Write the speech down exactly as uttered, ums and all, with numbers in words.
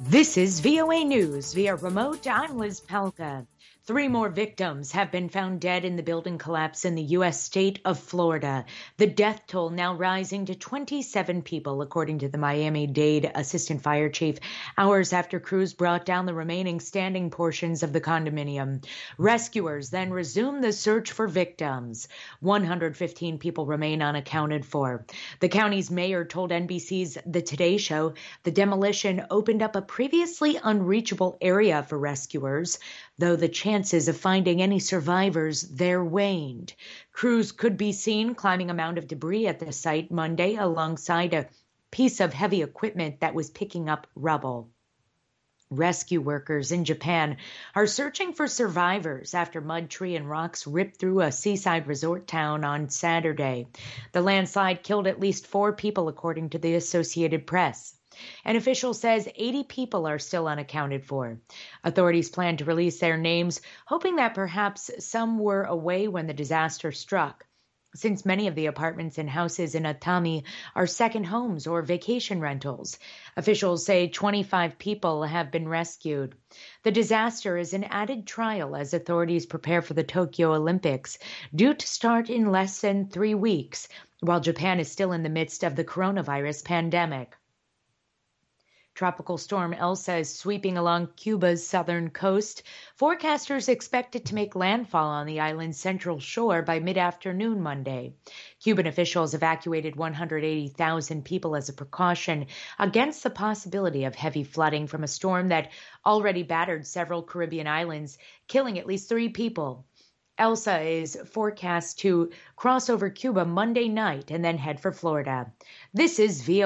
This is V O A News via remote. I'm Liz Palka. Three more victims have been found dead in the building collapse in the U S state of Florida. The death toll now rising to twenty-seven people, according to the Miami-Dade assistant fire chief, hours after crews brought down the remaining standing portions of the condominium. Rescuers then resumed the search for victims. one hundred fifteen people remain unaccounted for. The county's mayor told N B C's The Today Show the demolition opened up a previously unreachable area for rescuers, though the chances of finding any survivors there waned. Crews could be seen climbing a mound of debris at the site Monday alongside a piece of heavy equipment that was picking up rubble. Rescue workers in Japan are searching for survivors after mud, tree, and rocks ripped through a seaside resort town on Saturday. The landslide killed at least four people, according to the Associated Press. An official says eighty people are still unaccounted for. Authorities plan to release their names, hoping that perhaps some were away when the disaster struck, since many of the apartments and houses in Atami are second homes or vacation rentals. Officials say twenty-five people have been rescued. The disaster is an added trial as authorities prepare for the Tokyo Olympics, due to start in less than three weeks, while Japan is still in the midst of the coronavirus pandemic. Tropical storm Elsa is sweeping along Cuba's southern coast. Forecasters expect it to make landfall on the island's central shore by mid-afternoon Monday. Cuban officials evacuated one hundred eighty thousand people as a precaution against the possibility of heavy flooding from a storm that already battered several Caribbean islands, killing at least three people. Elsa is forecast to cross over Cuba Monday night and then head for Florida. This is V O A.